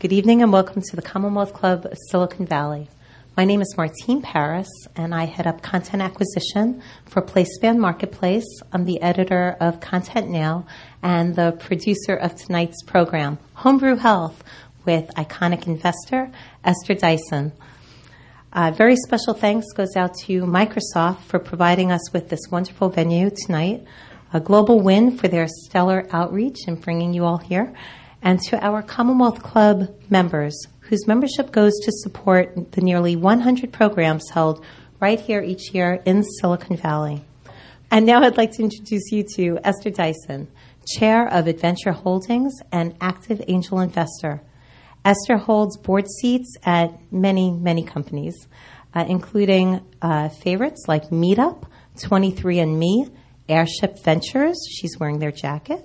Good evening and welcome to the Commonwealth Club of Silicon Valley. My name is Martine Paris and I head up content acquisition for PlaceSpan Marketplace. I'm the editor of Content Now and the producer of tonight's program, Homebrew Health, with iconic investor Esther Dyson. Very special thanks goes out to Microsoft for providing us with this wonderful venue tonight, a global win for their stellar outreach in bringing you all here, and to our Commonwealth Club members, whose membership goes to support the nearly 100 programs held right here each year in Silicon Valley. And now I'd like to introduce you to Esther Dyson, Chair of Adventure Holdings and active angel investor. Esther holds board seats at many, many companies, including favorites like Meetup, 23andMe, Airship Ventures. She's wearing their jacket.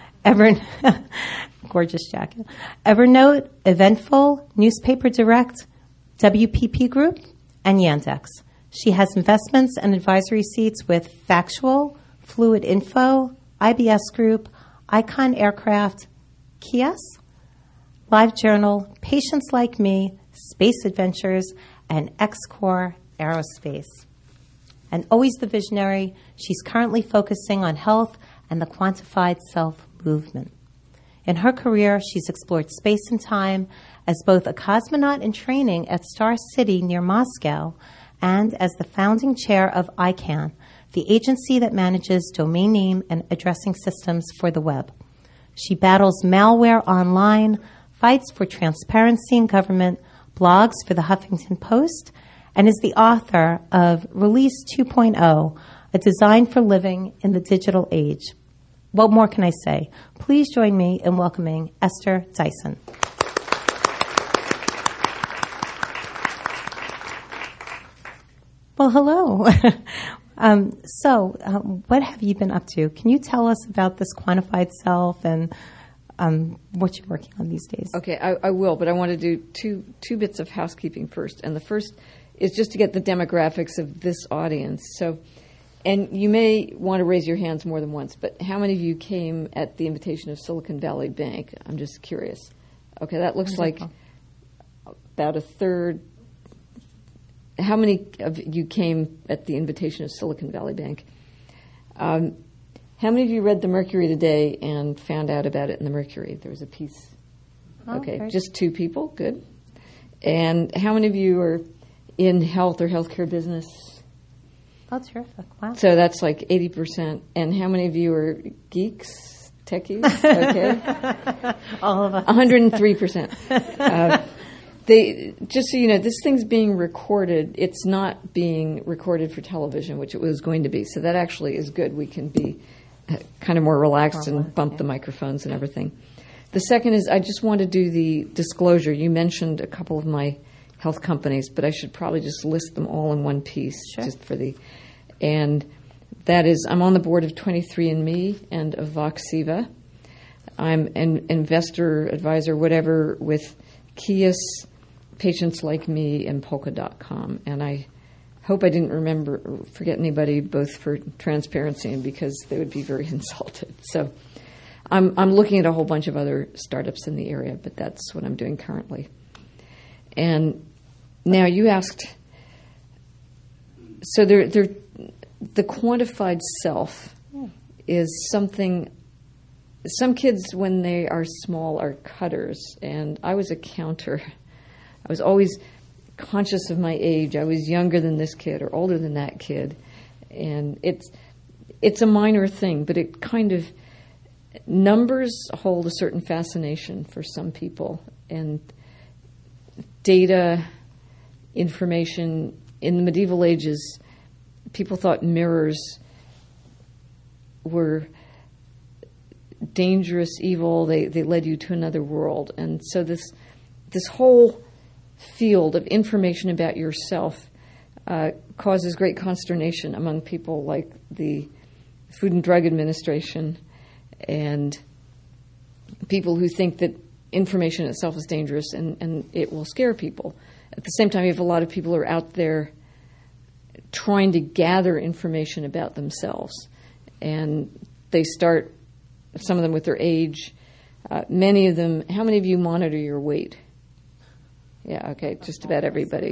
Gorgeous jacket. Evernote, Eventful, Newspaper Direct, WPP Group, and Yandex. She has investments and advisory seats with Factual, Fluid Info, IBS Group, Icon Aircraft, Kies, LiveJournal, Patients Like Me, Space Adventures, and XCore Aerospace. And always the visionary, she's currently focusing on health and the quantified self movement. In her career, she's explored space and time as both a cosmonaut in training at Star City near Moscow and as the founding chair of ICANN, the agency that manages domain name and addressing systems for the web. She battles malware online, fights for transparency in government, blogs for the Huffington Post, and is the author of Release 2.0, a design for living in the digital age. What more can I say? Please join me in welcoming Esther Dyson. Well, hello. What have you been up to? Can you tell us about this quantified self and what you're working on these days? Okay, I will, but I want to do two bits of housekeeping first. And the first is just to get the demographics of this audience. So, and you may want to raise your hands more than once, but how many of you came at the invitation of Silicon Valley Bank? I'm just curious. Okay, that looks like about a third. How many of you came at the invitation of Silicon Valley Bank? How many of you read the Mercury today and found out about it in the Mercury? There was a piece. Okay, just two people. Good. And how many of you are in health or healthcare business? Oh, terrific. Wow. So that's like 80%. And how many of you are geeks, techies? Okay. All of us. 103%. Just so you know, this thing's being recorded. It's not being recorded for television, which it was going to be. So that actually is good. We can be kind of more relaxed and bump the microphones and everything. The second is I just want to do the disclosure. You mentioned a couple of my health companies, but I should probably just list them all in one piece. Sure. And that is I'm on the board of 23andMe and of Voxiva. I'm an investor, advisor, whatever, with Kies, Patients Like Me, and Polka.com. And I hope I didn't forget anybody, both for transparency and because they would be very insulted. So I'm looking at a whole bunch of other startups in the area, but that's what I'm doing currently. And now you asked, so the quantified self is something. Some kids, when they are small, are cutters, and I was a counter. I was always conscious of my age. I was younger than this kid or older than that kid, and it's a minor thing, but it kind of numbers hold a certain fascination for some people, and data, information. In the medieval ages, people thought mirrors were dangerous, evil. They led you to another world. And so this whole field of information about yourself causes great consternation among people like the Food and Drug Administration and people who think that information itself is dangerous and it will scare people. At the same time, you have a lot of people who are out there trying to gather information about themselves. And they start, some of them with their age, Many of them, how many of you monitor your weight? Yeah, okay, just about everybody.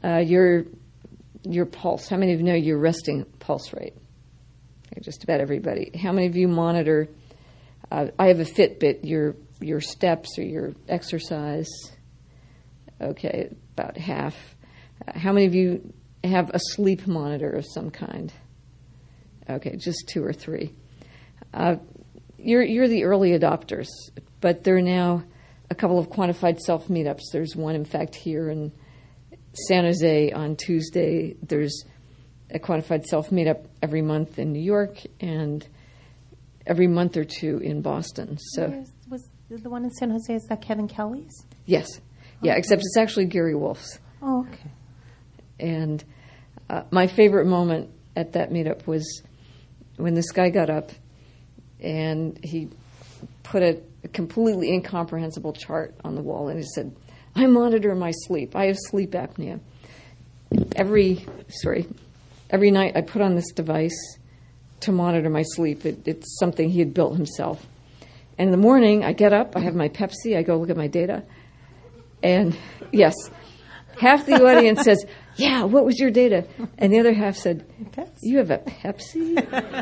Your pulse, how many of you know your resting pulse rate? Okay, just about everybody. How many of you monitor, I have a Fitbit, your steps or your exercise? Okay, about half. How many of you have a sleep monitor of some kind? Okay, just 2 or 3. You're the early adopters, but there are now a couple of quantified self meetups. There's one, in fact, here in San Jose on Tuesday. There's a quantified self meetup every month in New York and every month or 2 in Boston. So was the one in San Jose, is that Kevin Kelly's? Yes. Yeah, except it's actually Gary Wolf's. Oh, okay. And my favorite moment at that meetup was when this guy got up and he put a completely incomprehensible chart on the wall and he said, I monitor my sleep. I have sleep apnea. Every night I put on this device to monitor my sleep. It's something he had built himself. And in the morning, I get up, I have my Pepsi, I go look at my data. And yes, half the audience says, yeah, what was your data? And the other half said, Pepsi. You have a Pepsi?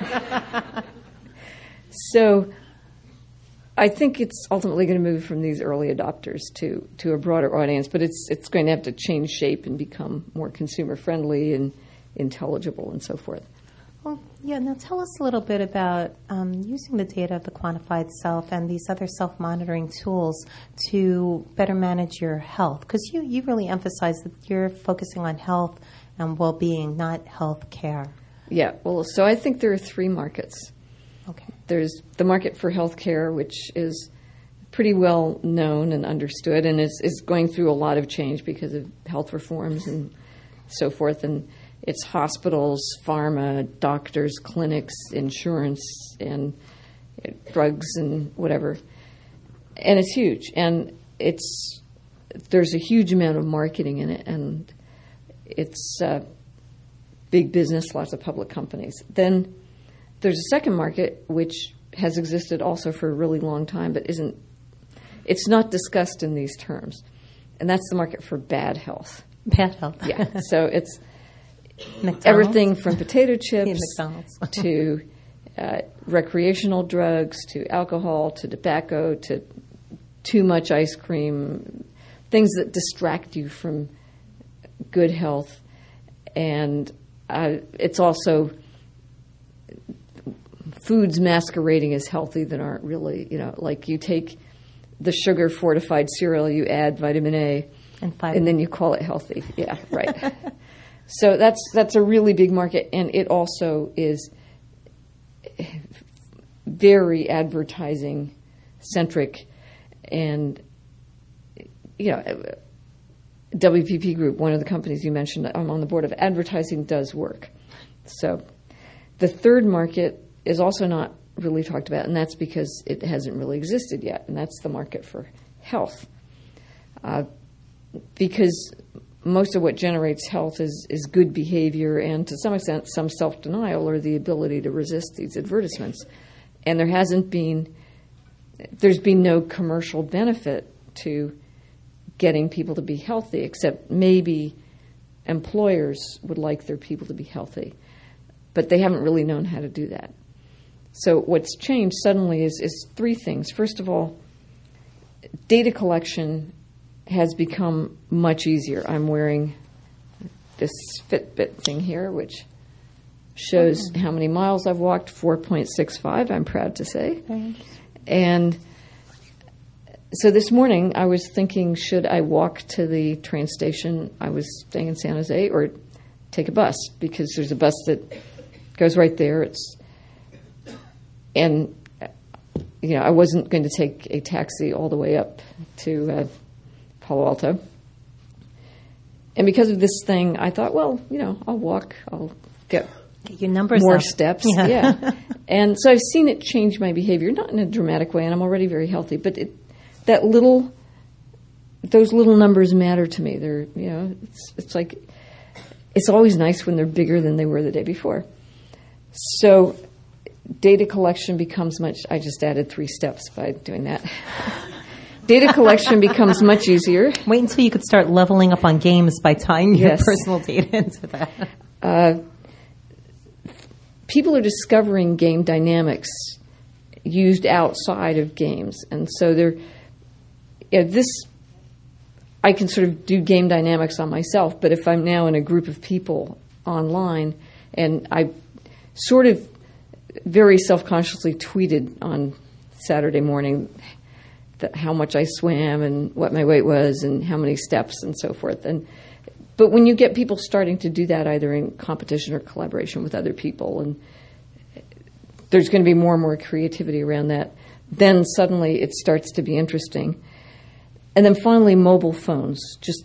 So I think it's ultimately going to move from these early adopters to a broader audience, but it's going to have to change shape and become more consumer friendly and intelligible and so forth. Well, yeah, now tell us a little bit about using the data of the quantified self and these other self-monitoring tools to better manage your health, because you really emphasize that you're focusing on health and well-being, not health care. Yeah, well, so I think there are 3 markets. Okay. There's the market for healthcare, which is pretty well known and understood and is going through a lot of change because of health reforms and so forth. And it's hospitals, pharma, doctors, clinics, insurance, and drugs and whatever. And it's huge. And there's a huge amount of marketing in it, and it's big business, lots of public companies. Then there's a second market, which has existed also for a really long time, but it's not discussed in these terms. And that's the market for bad health. Bad health. Yeah. So it's McDonald's? Everything from potato chips McDonald's. to recreational drugs to alcohol to tobacco to too much ice cream, things that distract you from good health. And it's also foods masquerading as healthy that aren't really, like you take the sugar-fortified cereal, you add vitamin A, and then you call it healthy. Yeah, right. So that's a really big market, and it also is very advertising-centric. And, WPP Group, one of the companies you mentioned, I'm on the board of, advertising does work. So the third market is also not really talked about, and that's because it hasn't really existed yet, and that's the market for health. Because most of what generates health is good behavior and, to some extent, some self-denial or the ability to resist these advertisements. And there's been no commercial benefit to getting people to be healthy, except maybe employers would like their people to be healthy. But they haven't really known how to do that. So what's changed suddenly is 3 things. First of all, data collection has become much easier. I'm wearing this Fitbit thing here, which shows how many miles I've walked, 4.65, I'm proud to say. And so this morning I was thinking, should I walk to the train station? I was staying in San Jose, or take a bus, because there's a bus that goes right there. I wasn't going to take a taxi all the way up to Palo Alto. And because of this thing, I thought, well, I'll walk. I'll get your numbers more up. Steps. Yeah. And so I've seen it change my behavior, not in a dramatic way, and I'm already very healthy, but those little numbers matter to me. They're, it's like, it's always nice when they're bigger than they were the day before. So data collection becomes much. I just added 3 steps by doing that. Data collection becomes much easier. Wait until you could start leveling up on games by tying your personal data into that. People are discovering game dynamics used outside of games, and so I can sort of do game dynamics on myself, but if I'm now in a group of people online, and I sort of very self-consciously tweeted on Saturday morning how much I swam and what my weight was and how many steps and so forth. But when you get people starting to do that either in competition or collaboration with other people, and there's going to be more and more creativity around that, then suddenly it starts to be interesting. And then finally, mobile phones. Just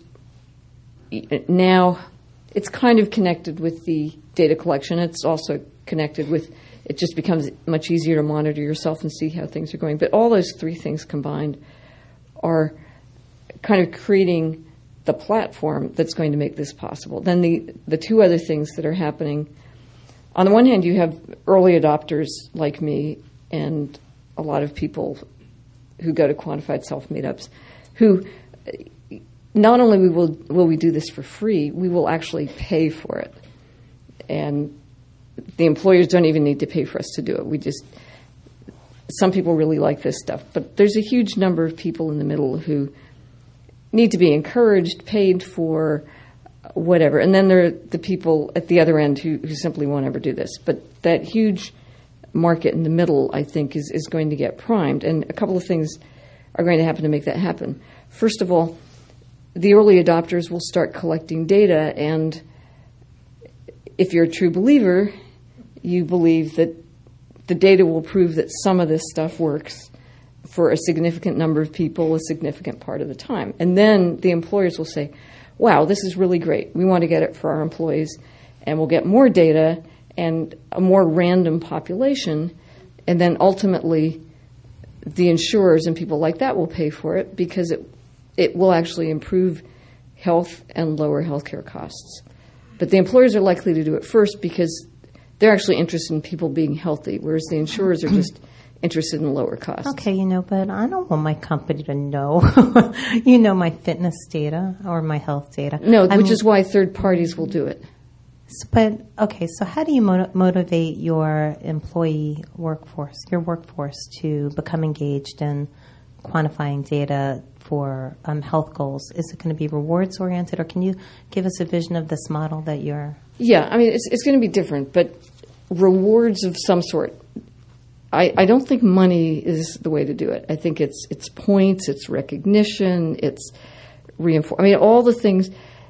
now, it's kind of connected with the data collection. It's also connected with, it just becomes much easier to monitor yourself and see how things are going. But all those 3 things combined are kind of creating the platform that's going to make this possible. Then the 2 other things that are happening, on the one hand, you have early adopters like me and a lot of people who go to quantified self meetups, who not only will we do this for free, we will actually pay for it. And the employers don't even need to pay for us to do it. Some people really like this stuff, but there's a huge number of people in the middle who need to be encouraged, paid for, whatever. And then there are the people at the other end who simply won't ever do this. But that huge market in the middle, I think, is going to get primed. And a couple of things are going to happen to make that happen. First of all, the early adopters will start collecting data, and if you're a true believer, you believe that the data will prove that some of this stuff works for a significant number of people a significant part of the time. And then the employers will say, wow, this is really great. We want to get it for our employees, and we'll get more data and a more random population, and then ultimately the insurers and people like that will pay for it because it will actually improve health and lower healthcare costs. But the employers are likely to do it first because they're actually interested in people being healthy, whereas the insurers are just interested in lower costs. Okay, but I don't want my company to know, my fitness data or my health data. No, which is why third parties will do it. So how do you motivate your employee workforce, to become engaged in quantifying data for health goals? Is it going to be rewards oriented, or can you give us a vision of this model that you're... Yeah, I mean, it's going to be different, but rewards of some sort. I don't think money is the way to do it. I think it's points, it's recognition, it's reinforce. I mean, all the things,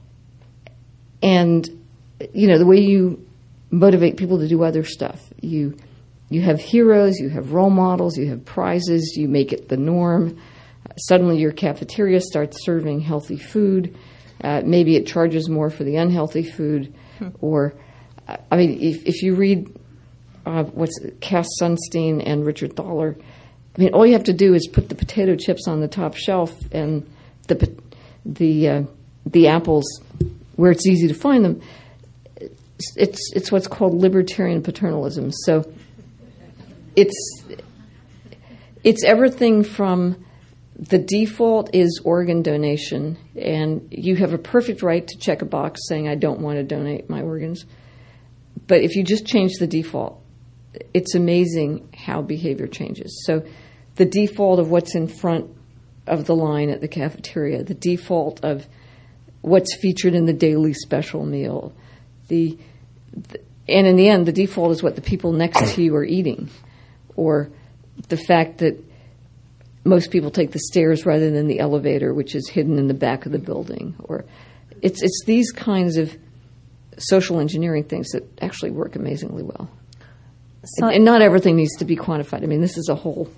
and the way you motivate people to do other stuff. You have heroes, you have role models, you have prizes. You make it the norm. Suddenly, your cafeteria starts serving healthy food. Maybe it charges more for the unhealthy food, or I mean, if you read. Cass Sunstein and Richard Thaler. I mean, all you have to do is put the potato chips on the top shelf and the apples where it's easy to find them. It's what's called libertarian paternalism. So it's everything from the default is organ donation, and you have a perfect right to check a box saying I don't want to donate my organs. But if you just change the default, it's amazing how behavior changes. So the default of what's in front of the line at the cafeteria, the default of what's featured in the daily special meal, and in the end, the default is what the people next to you are eating, or the fact that most people take the stairs rather than the elevator, which is hidden in the back of the building. Or it's these kinds of social engineering things that actually work amazingly well. So, and not everything needs to be quantified. I mean, this is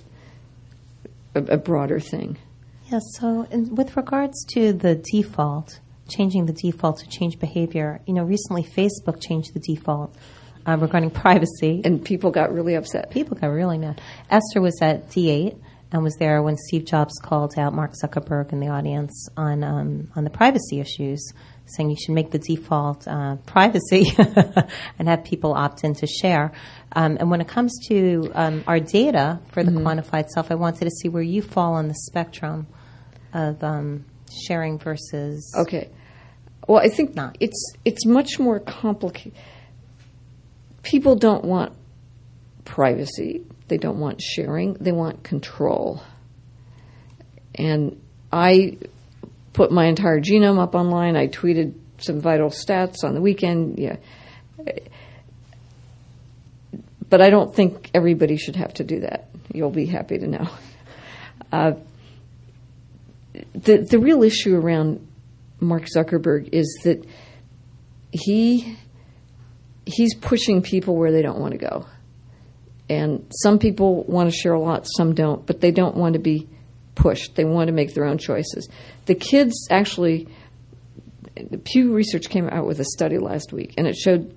a broader thing. Yeah, so with regards to the default, changing the default to change behavior, recently Facebook changed the default regarding privacy. And people got really upset. People got really mad. Esther was at D8, and was there when Steve Jobs called out Mark Zuckerberg in the audience on the privacy issues, saying you should make the default privacy and have people opt in to share. And when it comes to our data for the quantified self, I wanted to see where you fall on the spectrum of sharing versus... Okay. Well, I think not. It's much more complicated. People don't want privacy. They don't want sharing. They want control. And I put my entire genome up online. I tweeted some vital stats on the weekend. Yeah. But I don't think everybody should have to do that. You'll be happy to know. The real issue around Mark Zuckerberg is that he's pushing people where they don't want to go. And some people want to share a lot, some don't, but they don't want to be pushed. They want to make their own choices. The kids actually, Pew Research came out with a study last week, and it showed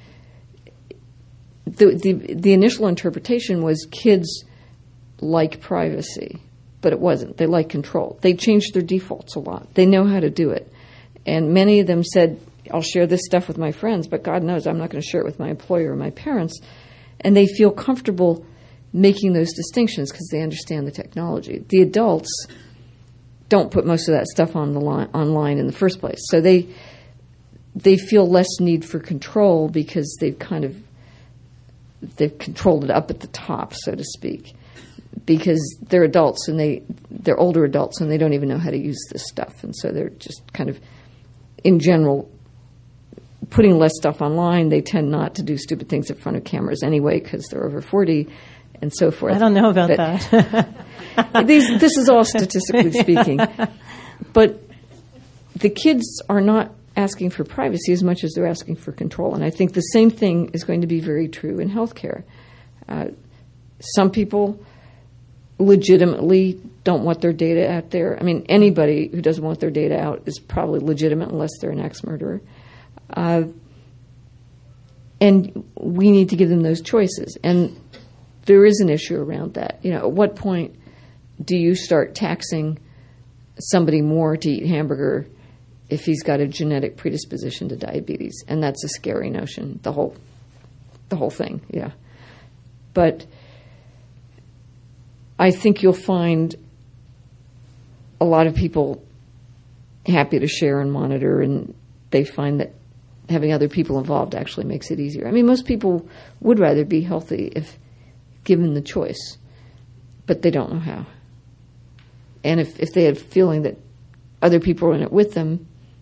the initial interpretation was kids like privacy, but it wasn't. They like control. They changed their defaults a lot. They know how to do it. And many of them said, I'll share this stuff with my friends, but God knows I'm not going to share it with my employer or my parents. And they feel comfortable making those distinctions because they understand the technology. The adults don't put most of that stuff on the online in the first place. So they feel less need for control because they've controlled it up at the top, so to speak, because they're adults and they're older adults and they don't even know how to use this stuff. And so they're just kind of, in general, putting less stuff online. They tend not to do stupid things in front of cameras anyway because they're over 40 and so forth. I don't know about that. This is all statistically speaking. But the kids are not asking for privacy as much as they're asking for control. And I think the same thing is going to be very true in healthcare. Some people legitimately don't want their data out there. I mean, anybody who doesn't want their data out is probably legitimate unless they're an ex-murderer. And we need to give them those choices. And there is an issue around that. You know, at what point do you start taxing somebody more to eat hamburger if he's got a genetic predisposition to diabetes? And that's a scary notion, the whole thing, yeah. But I think you'll find a lot of people happy to share and monitor, and they find that having other people involved actually makes it easier. I mean, most people would rather be healthy if given the choice, but they don't know how. And if they had a feeling that other people are in it with them,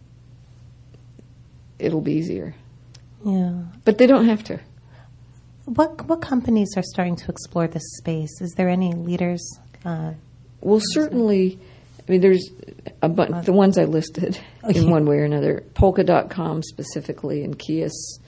it'll be easier. Yeah. But they don't have to. What companies are starting to explore this space? Is there any leaders? Well, certainly, I mean, there's the ones I listed in one way or another. Polka.com specifically and Kios.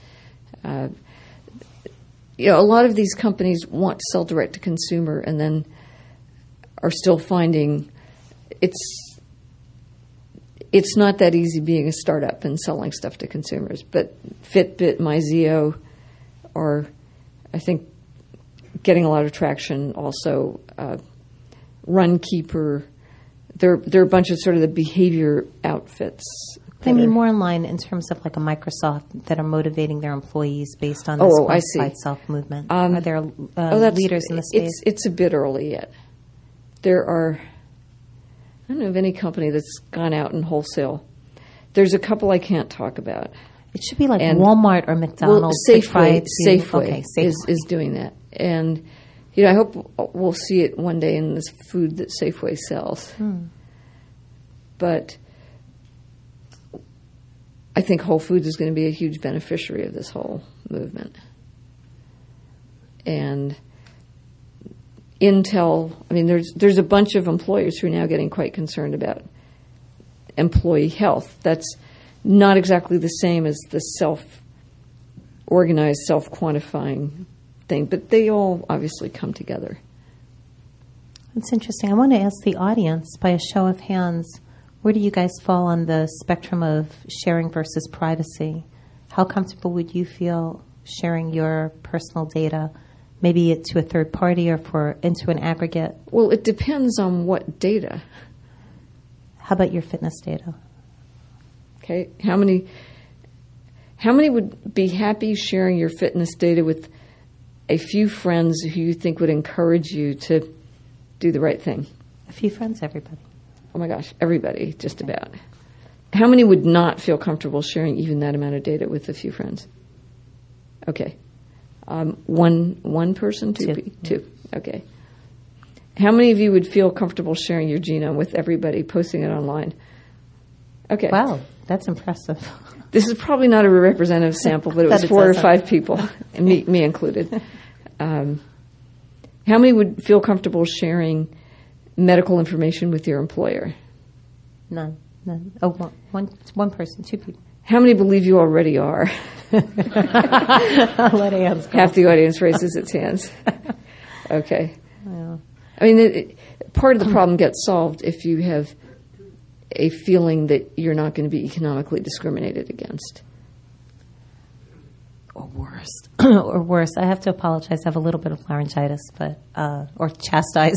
A lot of these companies want to sell direct to consumer and then are still finding it's not that easy being a startup and selling stuff to consumers. But Fitbit, MyZeo are, I think, getting a lot of traction. Also, Runkeeper. There are a bunch of sort of the behavior outfits. I mean, more in line in terms of like a Microsoft that are motivating their employees based on this quantified self movement. Are there leaders in the space? It's a bit early yet. There are, I don't know of any company that's gone out and wholesale. There's a couple I can't talk about. It should be like Walmart or McDonald's. Well, Safeway is doing that. And I hope we'll see it one day in this food that Safeway sells. But I think Whole Foods is going to be a huge beneficiary of this whole movement. And Intel, I mean, there's a bunch of employers who are now getting quite concerned about employee health. That's not exactly the same as the self-organized, self-quantifying thing, but they all obviously come together. It's interesting. I want to ask the audience, by a show of hands, where do you guys fall on the spectrum of sharing versus privacy? How comfortable would you feel sharing your personal data maybe to a third party or into an aggregate? Well, it depends on what data. How about your fitness data? Okay, how many would be happy sharing your fitness data with a few friends who you think would encourage you to do the right thing? A few friends, everybody. Oh my gosh, everybody, just about. How many would not feel comfortable sharing even that amount of data with a few friends? Okay. One person? Two. Okay. How many of you would feel comfortable sharing your genome with everybody, posting it online? Okay. Wow, that's impressive. This is probably not a representative sample, but it was 4 or 5 people, and me included. How many would feel comfortable sharing medical information with your employer? None. Oh, one person, 2 people. How many believe you already are? I'll let hands go. Half the audience raises its hands. Okay. Yeah. I mean, part of the problem gets solved if you have a feeling that you're not going to be economically discriminated against. Or worse. Or worse. I have to apologize. I have a little bit of laryngitis, but or chastise.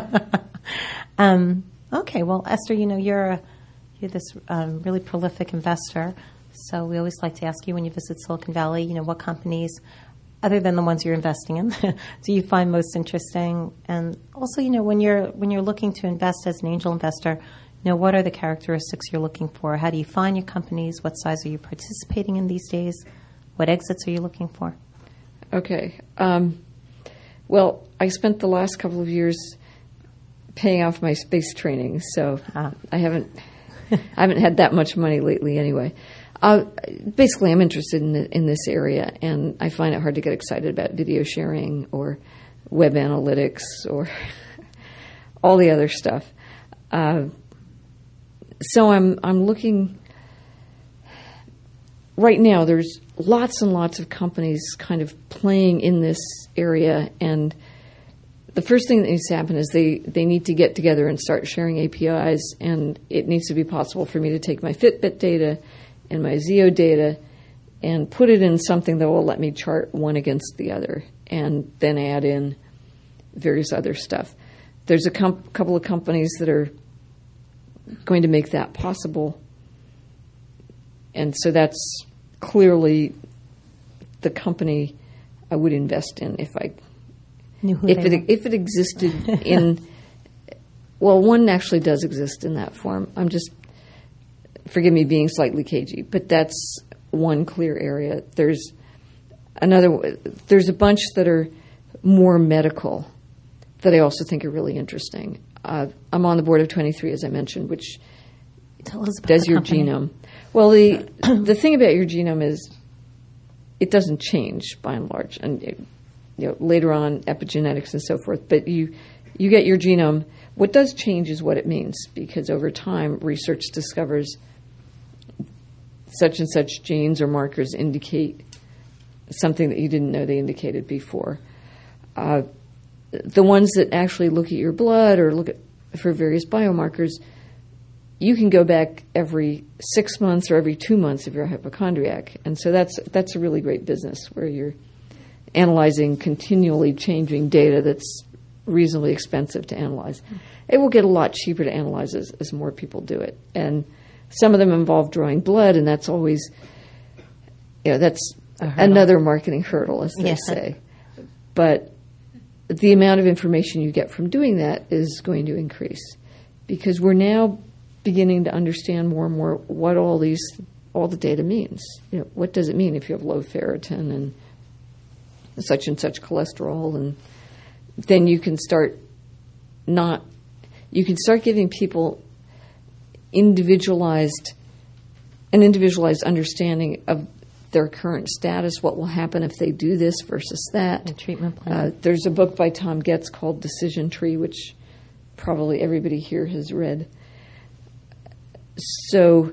Okay. Well, Esther, you're this really prolific investor. So we always like to ask you when you visit Silicon Valley, what companies, other than the ones you're investing in, do you find most interesting? And also, when you're looking to invest as an angel investor, what are the characteristics you're looking for? How do you find your companies? What size are you participating in these days? What exits are you looking for? Okay. Well, I spent the last couple of years paying off my space training, so I haven't had that much money lately anyway. Basically, I'm interested in this area, and I find it hard to get excited about video sharing or web analytics or all the other stuff. So I'm looking. Right now, there's lots and lots of companies kind of playing in this area, and the first thing that needs to happen is they need to get together and start sharing APIs, and it needs to be possible for me to take my Fitbit data and my Zeo data and put it in something that will let me chart one against the other and then add in various other stuff. There's a couple of companies that are going to make that possible, and so that's clearly the company I would invest in if it existed in. Well, one actually does exist in that form. Forgive me being slightly cagey, but that's one clear area. There's a bunch that are more medical that I also think are really interesting. I'm on the board of 23, as I mentioned, which does your genome. Well, the thing about your genome is it doesn't change by and large, and later on epigenetics and so forth. But you get your genome. What does change is what it means, because over time research discovers such and such genes or markers indicate something that you didn't know they indicated before. The ones that actually look at your blood or look for various biomarkers, you can go back every 6 months or every 2 months if you're a hypochondriac. And so that's a really great business where you're analyzing continually changing data that's reasonably expensive to analyze. It will get a lot cheaper to analyze as more people do it. And some of them involve drawing blood, and that's always, that's another marketing hurdle, as they say. But the amount of information you get from doing that is going to increase, because we're now beginning to understand more and more what all the data means. What does it mean if you have low ferritin and such cholesterol, and then you can start giving people an individualized understanding of their current status, what will happen if they do this versus that. The treatment plan. There's a book by Tom Getz called Decision Tree, which probably everybody here has read. So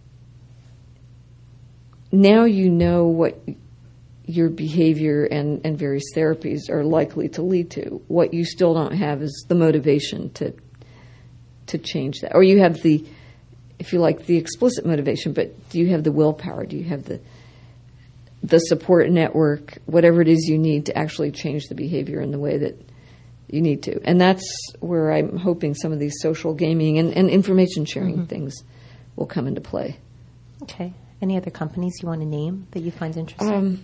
now you know what your behavior and various therapies are likely to lead to. What you still don't have is the motivation to change that. Or you have the explicit motivation, but do you have the willpower? Do you have the support network, whatever it is you need to actually change the behavior in the way that you need to. And that's where I'm hoping some of these social gaming and information sharing things will come into play. Okay. Any other companies you want to name that you find interesting?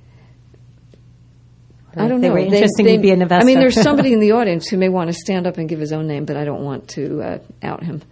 I don't know. They were interesting to be an investor. I mean, there's somebody in the audience who may want to stand up and give his own name, but I don't want to out him.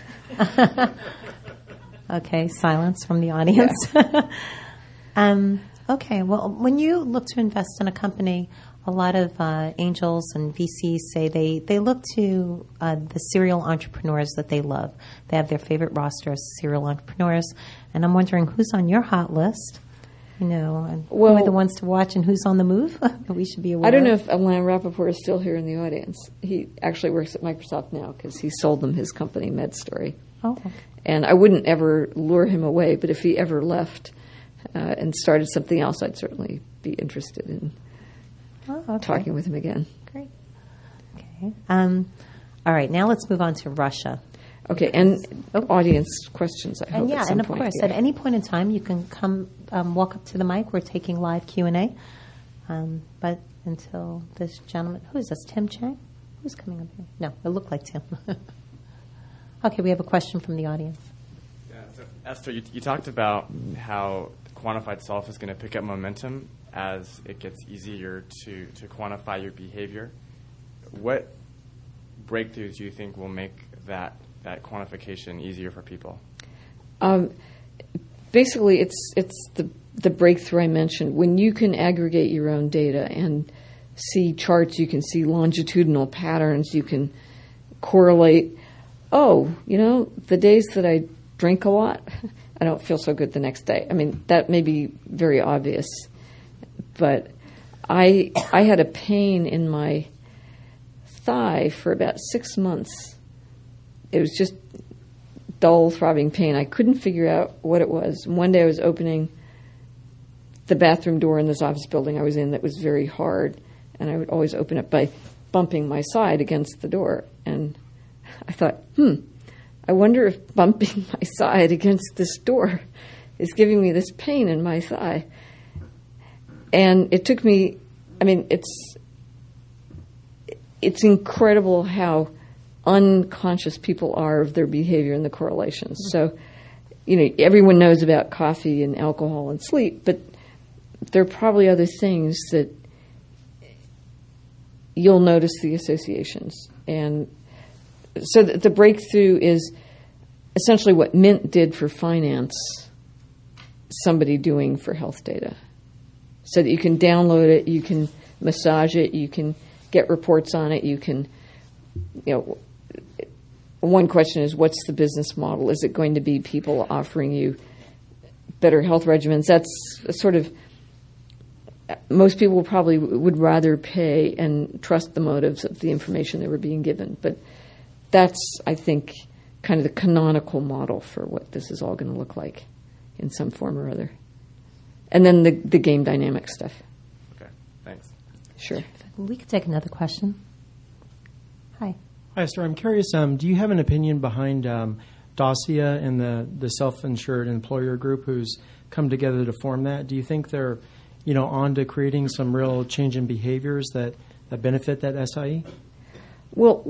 Okay, silence from the audience. Yeah. Okay, well, when you look to invest in a company, a lot of angels and VCs say they look to the serial entrepreneurs that they love. They have their favorite roster of serial entrepreneurs, and I'm wondering who's on your hot list. And who are the ones to watch, and who's on the move that we should be aware of? I don't know if Alan Rappaport is still here in the audience. He actually works at Microsoft now because he sold them his company, MedStory. Oh, okay. And I wouldn't ever lure him away, but if he ever left and started something else, I'd certainly be interested in talking with him again. Great. Okay. All right, now let's move on to Russia. Okay, and audience questions, I hope, at some and of point. course, at any point in time, you can come walk up to the mic. We're taking live Q&A. But until this gentleman, who is this, Tim Chang? Who's coming up here? No, it looked like Tim. Okay, we have a question from the audience. Yeah, so Esther, you talked about how quantified self is going to pick up momentum as it gets easier to quantify your behavior. What breakthroughs do you think will make that quantification easier for people? Basically, it's the breakthrough I mentioned. When you can aggregate your own data and see charts, you can see longitudinal patterns, you can correlate. The days that I drink a lot, I don't feel so good the next day. I mean, that may be very obvious, but I had a pain in my thigh for about 6 months. It was just dull, throbbing pain. I couldn't figure out what it was. One day I was opening the bathroom door in this office building I was in that was very hard, and I would always open it by bumping my side against the door. And I thought, I wonder if bumping my side against this door is giving me this pain in my thigh. And it took me, it's incredible how unconscious people are of their behavior and the correlations. So, everyone knows about coffee and alcohol and sleep, but there are probably other things that you'll notice the associations. And so the breakthrough is essentially what Mint did for finance, somebody doing for health data. So that you can download it, you can massage it, you can get reports on it, you can, one question is, what's the business model? Is it going to be people offering you better health regimens? That's sort of, most people probably would rather pay and trust the motives of the information they were being given. But that's, I think, kind of the canonical model for what this is all going to look like in some form or other. And then the game dynamic stuff. Okay, thanks. Sure. We could take another question. Hi. Hi, Esther. I'm curious, do you have an opinion behind Dacia and the self-insured employer group who's come together to form that? Do you think they're, on to creating some real change in behaviors that benefit that SIE? Well,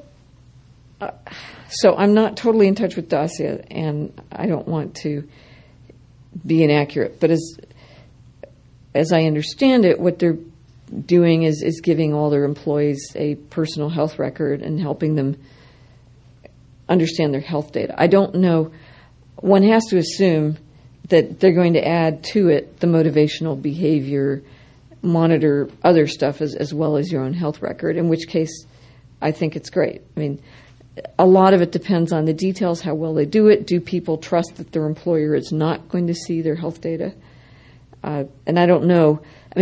so I'm not totally in touch with Dacia, and I don't want to be inaccurate, but as I understand it, what they're doing is giving all their employees a personal health record and helping them understand their health data. I don't know. One has to assume that they're going to add to it the motivational behavior, monitor other stuff as well as your own health record, in which case I think it's great. A lot of it depends on the details, how well they do it. Do people trust that their employer is not going to see their health data? And I don't know.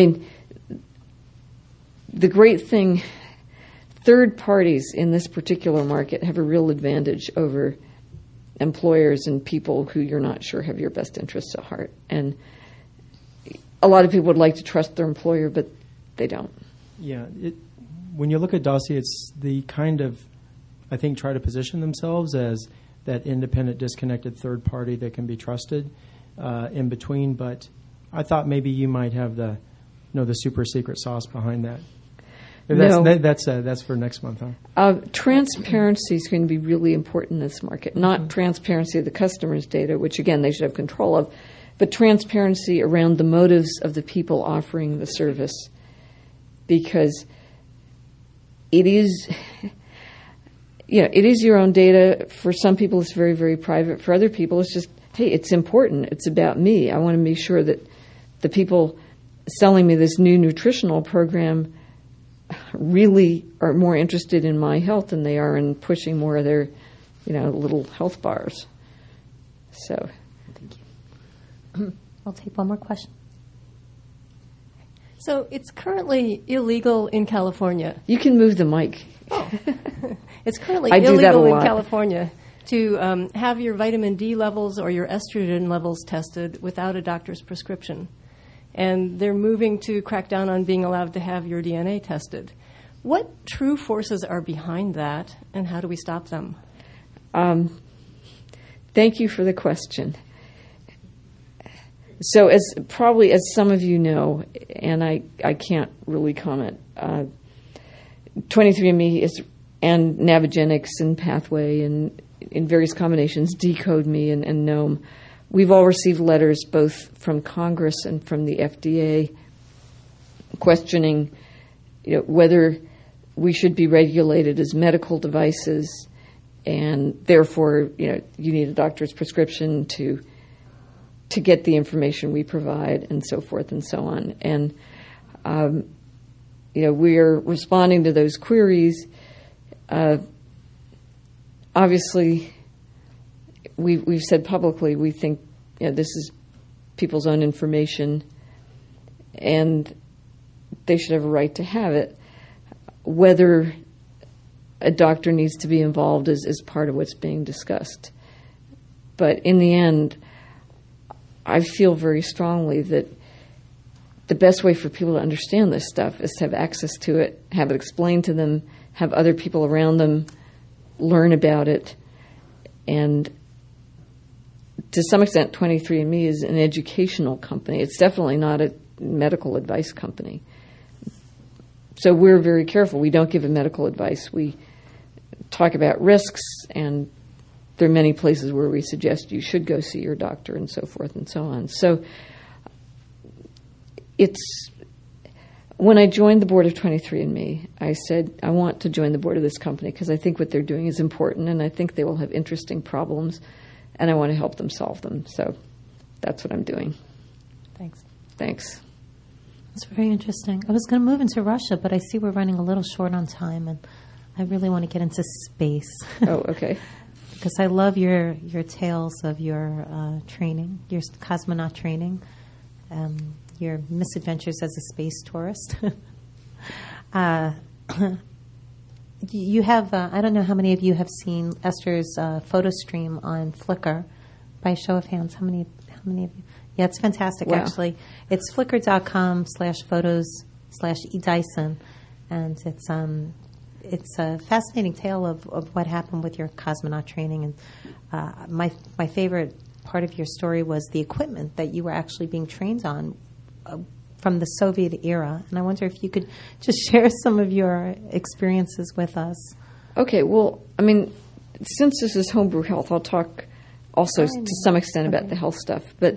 The great thing, third parties in this particular market have a real advantage over employers and people who you're not sure have your best interests at heart. And a lot of people would like to trust their employer, but they don't. Yeah. When you look at Dacia, it's the kind of, I think, try to position themselves as that independent, disconnected third party that can be trusted in between. But I thought maybe you might have the super secret sauce behind that. No. That's for next month, huh? Transparency is going to be really important in this market. Not transparency of the customer's data, which again they should have control of, but transparency around the motives of the people offering the service, because it is, it is your own data. For some people, it's very, very private. For other people, it's just, hey, it's important. It's about me. I want to make sure that the people selling me this new nutritional program really are more interested in my health than they are in pushing more of their, little health bars. So, thank you. I'll take one more question. So it's currently illegal in California. You can move the mic. It's currently I do that a illegal in lot. California to have your vitamin D levels or your estrogen levels tested without a doctor's prescription. And they're moving to crack down on being allowed to have your DNA tested. What true forces are behind that, and how do we stop them? Thank you for the question. So as some of you know, and I can't really comment, 23andMe and Navigenics and Pathway and in various combinations, Decode Me and Gnome. We've all received letters both from Congress and from the FDA questioning, whether we should be regulated as medical devices, and therefore, you need a doctor's prescription to get the information we provide, and so forth and so on. And we're responding to those queries. Obviously, we've said publicly we think this is people's own information, and they should have a right to have it. Whether a doctor needs to be involved is part of what's being discussed. But in the end, I feel very strongly that the best way for people to understand this stuff is to have access to it, have it explained to them, have other people around them learn about it. And to some extent, 23andMe is an educational company. It's definitely not a medical advice company. So we're very careful. We don't give medical advice. We talk about risks, and there are many places where we suggest you should go see your doctor and so forth and so on. So when I joined the board of 23andMe, I said, I want to join the board of this company because I think what they're doing is important, and I think they will have interesting problems, and I want to help them solve them. So that's what I'm doing. Thanks. Thanks. That's very interesting. I was going to move into Russia, but I see we're running a little short on time, and I really want to get into space. Oh, okay. Because I love your tales of your training, your cosmonaut training, your misadventures as a space tourist. You have, I don't know how many of you have seen Esther's photo stream on Flickr. By a show of hands, how many of you? Yeah, it's fantastic, wow. Actually. It's flickr.com/photos/eDyson, and it's a fascinating tale of what happened with your cosmonaut training. And my favorite part of your story was the equipment that you were actually being trained on from the Soviet era. And I wonder if you could just share some of your experiences with us. Okay, well, I mean, since this is Homebrew Health, I'll talk also to some extent about the health stuff. But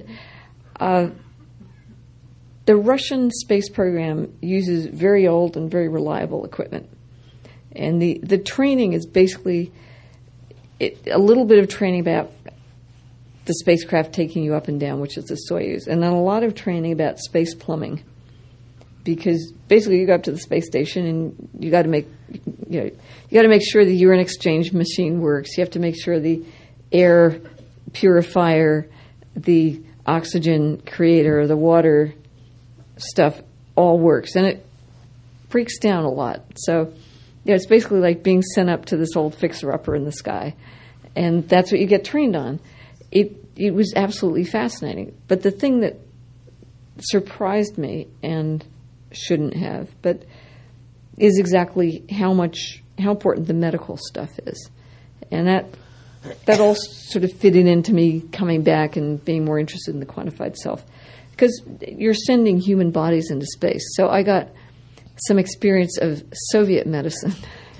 the Russian space program uses very old and very reliable equipment. And the training is basically a little bit of training about the spacecraft taking you up and down, which is the Soyuz, and then a lot of training about space plumbing. Because basically, you go up to the space station and you got to make sure the urine exchange machine works. You have to make sure the air purifier, the oxygen creator, the water stuff all works, and it breaks down a lot. So, it's basically like being sent up to this old fixer-upper in the sky, and that's what you get trained on. It was absolutely fascinating. But the thing that surprised me, and shouldn't have, but is exactly how important the medical stuff is. And that all sort of fitted into me coming back and being more interested in the quantified self. because you're sending human bodies into space. So I got some experience of Soviet medicine.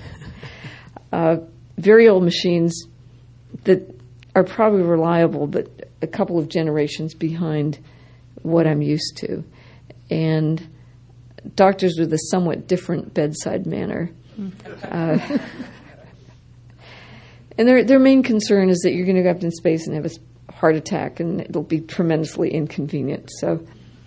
Very old machines that are probably reliable, but a couple of generations behind what I'm used to. And doctors with a somewhat different bedside manner. And their main concern is that you're going to go up in space and have a heart attack, and it'll be tremendously inconvenient. So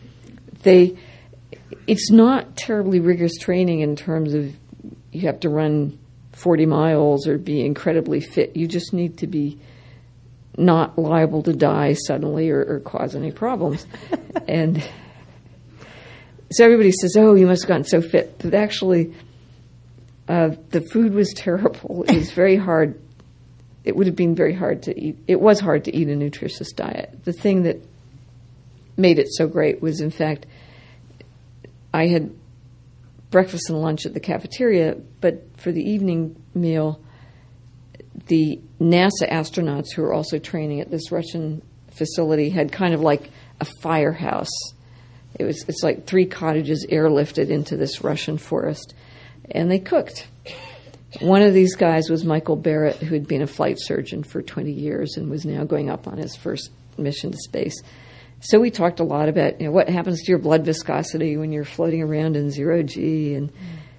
it's not terribly rigorous training in terms of you have to run 40 miles or be incredibly fit. You just need to be not liable to die suddenly or cause any problems. And so everybody says, oh, you must have gotten so fit. But actually, the food was terrible. It was very hard. It would have been very hard to eat. It was hard to eat a nutritious diet. The thing that made it so great was, in fact, I had breakfast and lunch at the cafeteria, but for the evening meal, the NASA astronauts who were also training at this Russian facility had kind of like a firehouse. It's like 3 cottages airlifted into this Russian forest, and they cooked. One of these guys was Michael Barrett, who had been a flight surgeon for 20 years and was now going up on his first mission to space. So we talked a lot about what happens to your blood viscosity when you're floating around in 0G, and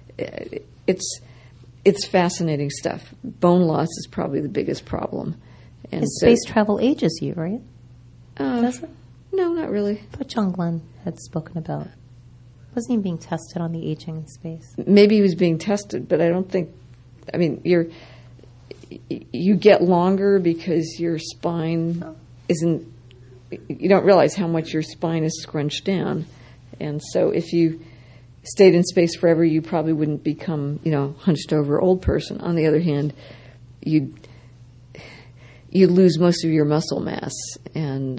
it's fascinating stuff. Bone loss is probably the biggest problem. And space travel ages you, right? Does it? No, not really. But John Glenn had spoken about. Wasn't he being tested on the aging in space? Maybe he was being tested, but I don't think. I mean, you get longer because your spine isn't. You don't realize how much your spine is scrunched down, and so if you stayed in space forever, you probably wouldn't become, hunched over old person. On the other hand, you'd lose most of your muscle mass, and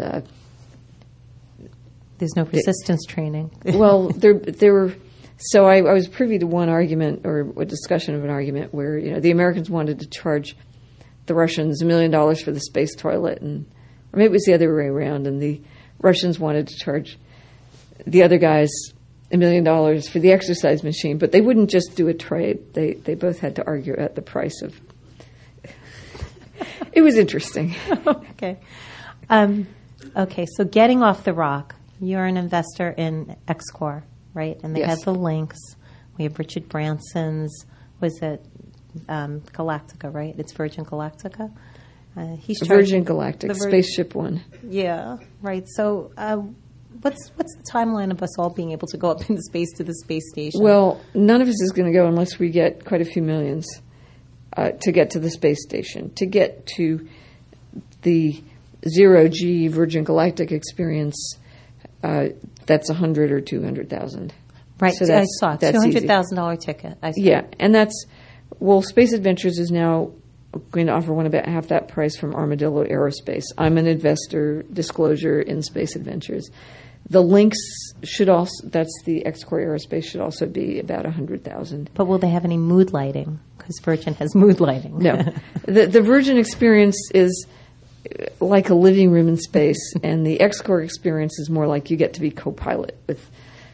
there's no resistance training. Well, there were. So I was privy to one argument or a discussion of an argument where the Americans wanted to charge the Russians $1 million for the space toilet, or maybe it was the other way around, and the Russians wanted to charge the other guys $1 million for the exercise machine, but they wouldn't just do a trade. They both had to argue at the price of. It was interesting. Okay. Okay. So getting off the rock, you're an investor in XCOR, right? And they Yes. have the links. We have Richard Branson's. Was it Galactica? Right? It's Virgin Galactica. He's Virgin Galactic, Spaceship One. Yeah. Right. So. What's the timeline of us all being able to go up into space to the space station? Well, none of us is going to go unless we get quite a few millions to get to the space station. To get to the 0G Virgin Galactic experience, that's 100 or 200,000. Right. So I saw that's $200,000 ticket. I saw. Yeah, and Space Adventures is now going to offer one about half that price from Armadillo Aerospace. I'm an investor, disclosure, in Space Adventures. The links should also, that's the XCOR Aerospace, should also be about 100,000. But will they have any mood lighting? Because Virgin has mood lighting. No. The Virgin experience is like a living room in space, and the XCOR experience is more like you get to be co-pilot with.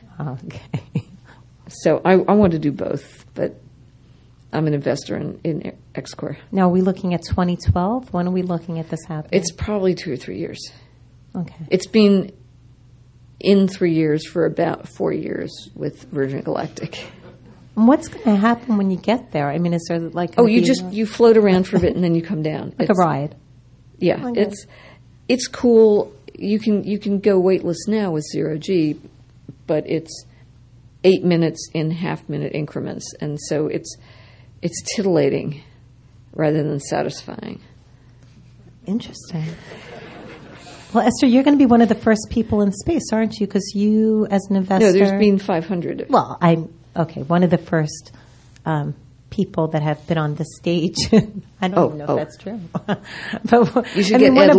Okay. So I want to do both, but I'm an investor in XCOR. Now, are we looking at 2012? When are we looking at this happening? It's probably 2 or 3 years. Okay. It's been in 3 years for about 4 years with Virgin Galactic. And what's going to happen when you get there? I mean, is there like... you float around for a bit and then you come down. Like a ride. Yeah, Okay. it's cool. You can go weightless now with 0G, but it's 8 minutes in half-minute increments, and so it's titillating rather than satisfying. Interesting. Well, Esther, you're going to be one of the first people in space, aren't you? Because you, as an investor... No, there's been 500. Well, one of the first people that have been on the stage. I don't even know if that's true. But you should get Ed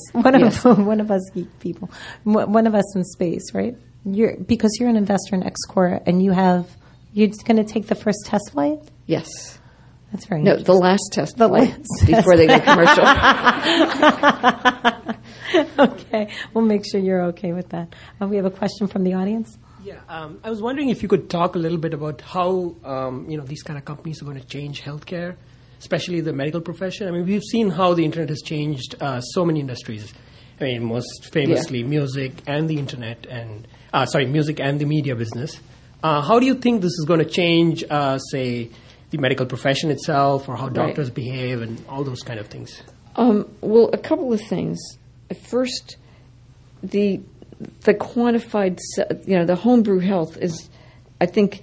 one of us geek people, one of us in space, right? Because you're an investor in XCOR, and you're going to take the first test flight? Yes. That's very No, interesting. the last test flight before they go commercial. Okay. Okay, we'll make sure you're okay with that. We have a question from the audience. Yeah, I was wondering if you could talk a little bit about how these kind of companies are going to change healthcare, especially the medical profession. I mean, we've seen how the internet has changed so many industries. I mean, most famously, music and the internet, and music and the media business. How do you think this is going to change, say, the medical profession itself, or how doctors behave, and all those kind of things? Well, a couple of things. First, the quantified, the homebrew health is, I think,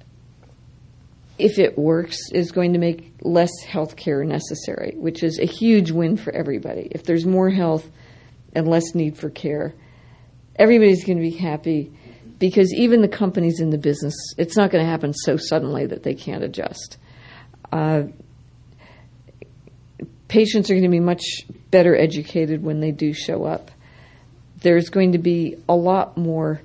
if it works, is going to make less health care necessary, which is a huge win for everybody. If there's more health and less need for care, everybody's going to be happy, because even the companies in the business, it's not going to happen so suddenly that they can't adjust. Patients are going to be much better educated when they do show up. There's going to be a lot more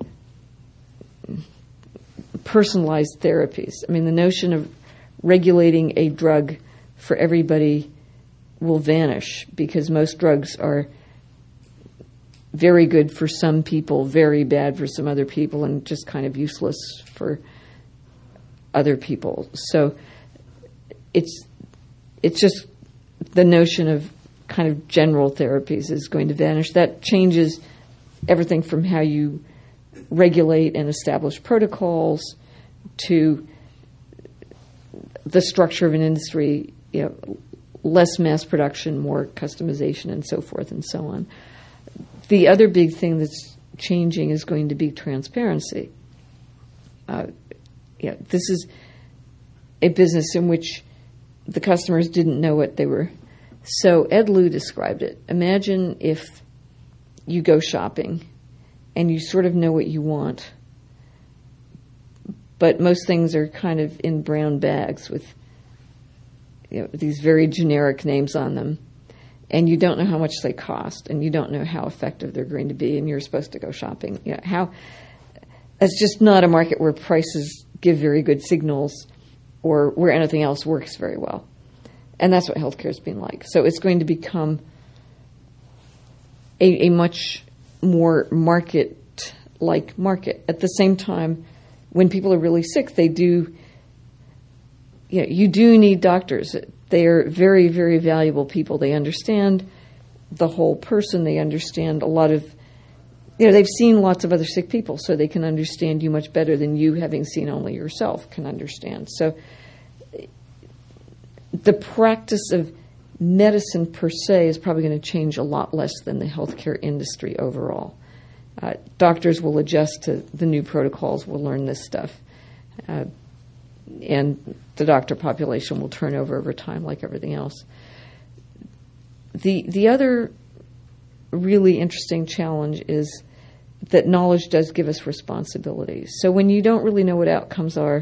personalized therapies. I mean, the notion of regulating a drug for everybody will vanish, because most drugs are very good for some people, very bad for some other people, and just kind of useless for other people. So it's just the notion of kind of general therapies is going to vanish. That changes everything from how you regulate and establish protocols to the structure of an industry, less mass production, more customization, and so forth and so on. The other big thing that's changing is going to be transparency. This is a business in which the customers didn't know what they were. So Ed Lieu described it. Imagine if you go shopping and you sort of know what you want, but most things are kind of in brown bags with these very generic names on them, and you don't know how much they cost, and you don't know how effective they're going to be, and you're supposed to go shopping. It's just not a market where prices give very good signals or where anything else works very well. And that's what healthcare has been like. So it's going to become a much more market-like market. At the same time, when people are really sick, you do need doctors. They are very, very valuable people. They understand the whole person. They understand a lot of, they've seen lots of other sick people, so they can understand you much better than you, having seen only yourself, can understand. So the practice of medicine per se is probably going to change a lot less than the healthcare industry overall. Doctors will adjust to the new protocols, will learn this stuff, and the doctor population will turn over time like everything else. The other really interesting challenge is that knowledge does give us responsibilities. So when you don't really know what outcomes are,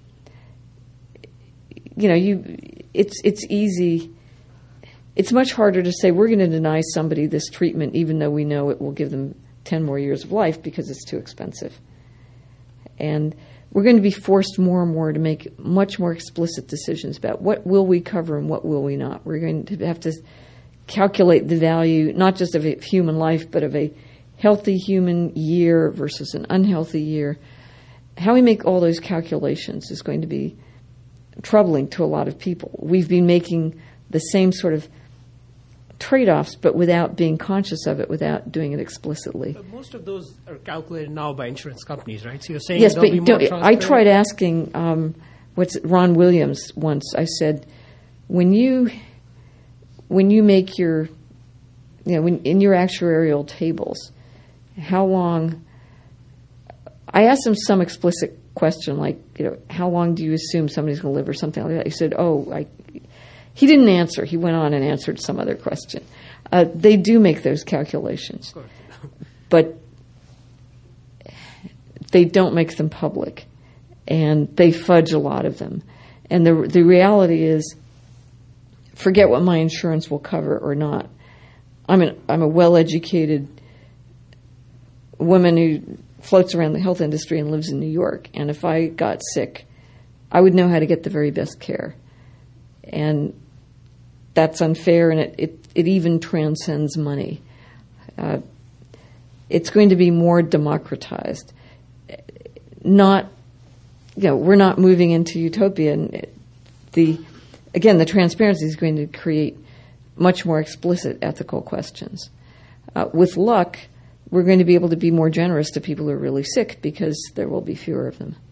it's easy. It's much harder to say we're going to deny somebody this treatment even though we know it will give them 10 more years of life because it's too expensive. And we're going to be forced more and more to make much more explicit decisions about what will we cover and what will we not. We're going to have to calculate the value not just of a human life but of a healthy human year versus an unhealthy year. How we make all those calculations is going to be troubling to a lot of people. We've been making the same sort of trade-offs, but without being conscious of it, without doing it explicitly. But most of those are calculated now by insurance companies, right? So you're saying yes, there'll be more but I tried asking Ron Williams once. I said, when you make your, in your actuarial tables, how long? I asked him some explicit question like, how long do you assume somebody's going to live or something like that? He said, he didn't answer. He went on and answered some other question. They do make those calculations, but they don't make them public, and they fudge a lot of them. And the reality is, forget what my insurance will cover or not. I'm a well-educated woman who floats around the health industry and lives in New York, and if I got sick, I would know how to get the very best care. And that's unfair, and it even transcends money. it's going to be more democratized. Not, we're not moving into utopia. And the transparency is going to create much more explicit ethical questions. With luck, we're going to be able to be more generous to people who are really sick because there will be fewer of them.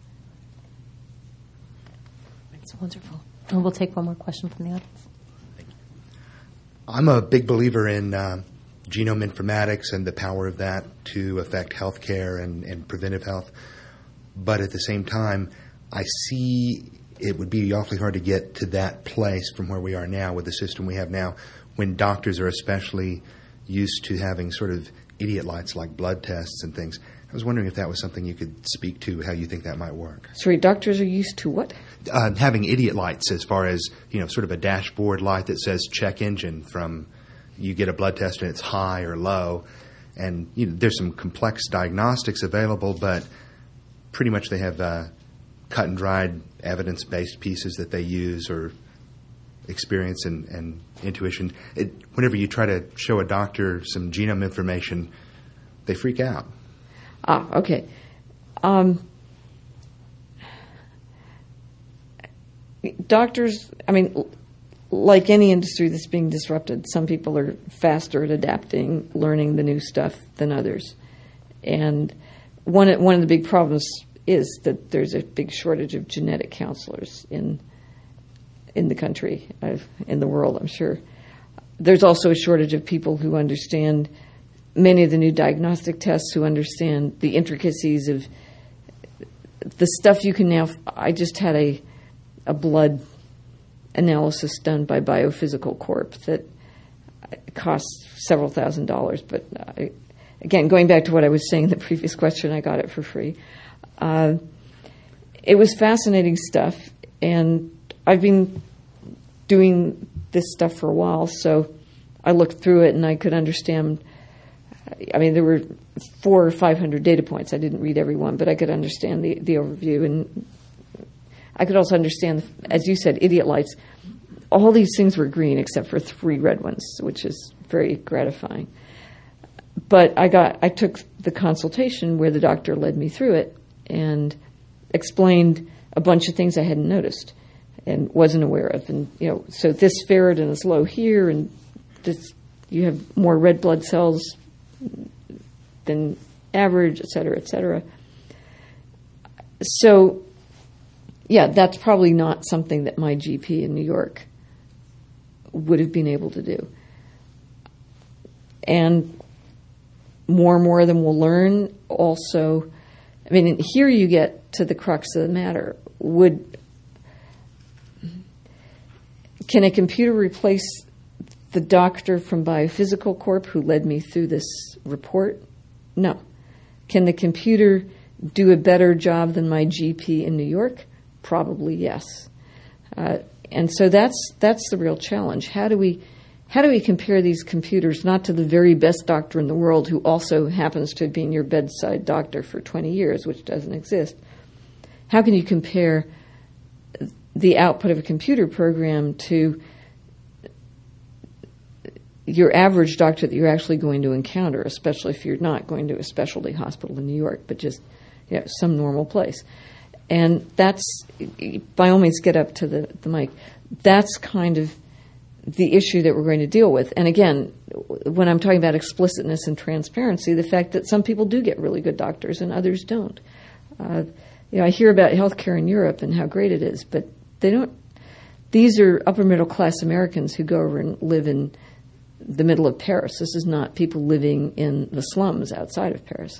That's wonderful. And we'll take one more question from the audience. I'm a big believer in genome informatics and the power of that to affect healthcare and preventive health. But at the same time, I see it would be awfully hard to get to that place from where we are now with the system we have now, when doctors are especially used to having sort of idiot lights like blood tests and things. I was wondering if that was something you could speak to, how you think that might work. Sorry, doctors are used to what? Having idiot lights, as far as, sort of a dashboard light that says check engine, from you get a blood test and it's high or low. And there's some complex diagnostics available, but pretty much they have cut and dried evidence-based pieces that they use, or experience and intuition. Whenever you try to show a doctor some genome information, they freak out. Okay. Doctors, like any industry that's being disrupted, some people are faster at adapting, learning the new stuff than others. And one of the big problems is that there's a big shortage of genetic counselors in the country, in the world, I'm sure. There's also a shortage of people who understand many of the new diagnostic tests, who understand the intricacies of the stuff you can now. I just had a blood analysis done by Biophysical Corp that costs several $1,000s. But again, going back to what I was saying in the previous question, I got it for free. It was fascinating stuff, and I've been doing this stuff for a while, so I looked through it and I could understand. There were 400 or 500 data points. I didn't read every one, but I could understand the overview. And I could also understand, as you said, idiot lights. All these things were green except for 3 red ones, which is very gratifying. But I took the consultation where the doctor led me through it and explained a bunch of things I hadn't noticed and wasn't aware of. And, so this ferritin is low here, and this, you have more red blood cells than average, et cetera, et cetera. So, yeah, that's probably not something that my GP in New York would have been able to do. And more of them will learn also. Here you get to the crux of the matter. Can a computer replace the doctor from Biophysical Corp who led me through this report? No. Can the computer do a better job than my GP in New York? Probably yes. And so that's the real challenge. How do we compare these computers not to the very best doctor in the world who also happens to have been your bedside doctor for 20 years, which doesn't exist? How can you compare the output of a computer program to your average doctor that you're actually going to encounter, especially if you're not going to a specialty hospital in New York, but just some normal place? And that's, by all means, get up to the mic. That's kind of the issue that we're going to deal with. And again, when I'm talking about explicitness and transparency, the fact that some people do get really good doctors and others don't. I hear about healthcare in Europe and how great it is, but they don't. These are upper middle class Americans who go over and live in the middle of Paris. This is not people living in the slums outside of Paris.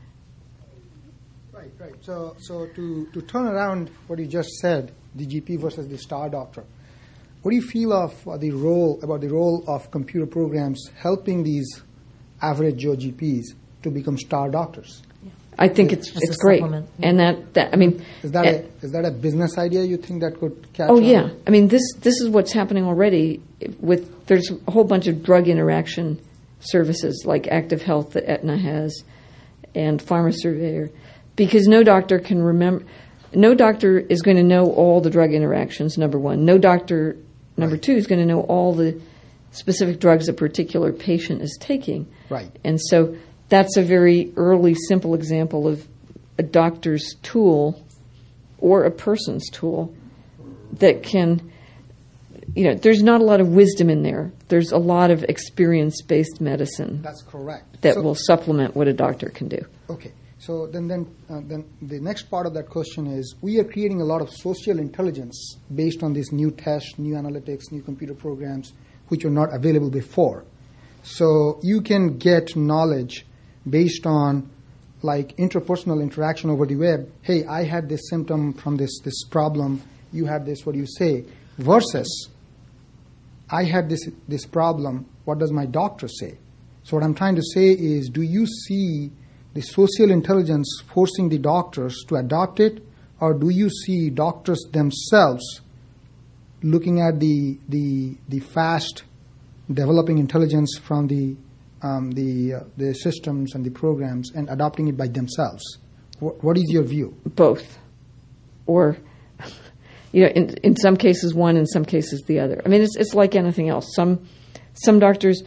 Right. So to turn around what you just said, the GP versus the star doctor, what do you feel about the role of computer programs helping these average Joe GPs to become star doctors? I think it's great, and is that a business idea you think that could catch on? Oh yeah, this is what's happening already. There's a whole bunch of drug interaction services like Active Health that Aetna has, and Pharma Surveyor, because no doctor can remember. No doctor is going to know all the drug interactions. Number one, no doctor. Number two is going to know all the specific drugs a particular patient is taking. Right. And so that's a very early, simple example of a doctor's tool or a person's tool that can, there's not a lot of wisdom in there. There's a lot of experience-based medicine. That's correct. That will supplement what a doctor can do. Okay. So then the next part of that question is, we are creating a lot of social intelligence based on these new tests, new analytics, new computer programs, which were not available before. So you can get knowledge based on like interpersonal interaction over the web. Hey, I had this symptom from this problem. You had this, what do you say? Versus, I had this problem. What does my doctor say? So what I'm trying to say is, do you see the social intelligence forcing the doctors to adopt it, or do you see doctors themselves looking at the fast developing intelligence from the systems and the programs and adopting it by themselves? What is your view? Both, or in some cases one, in some cases the other. I mean, it's like anything else. Some doctors.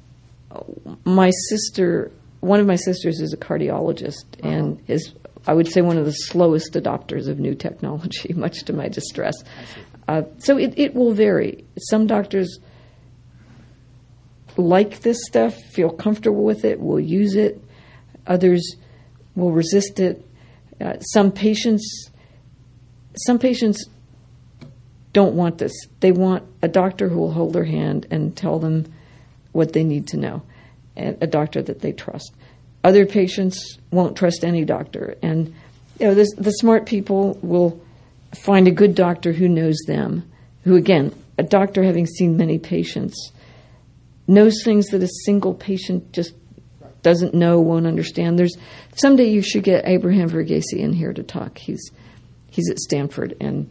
One of my sisters is a cardiologist, and is, I would say, one of the slowest adopters of new technology, much to my distress. So it will vary. Some doctors like this stuff, feel comfortable with it, will use it. Others will resist it. Some patients don't want this. They want a doctor who will hold their hand and tell them what they need to know, and a doctor that they trust. Other patients won't trust any doctor, and the smart people will find a good doctor who knows them, who, again, a doctor having seen many patients, knows things that a single patient just doesn't know, won't understand. Someday you should get Abraham Verghese in here to talk. He's at Stanford, and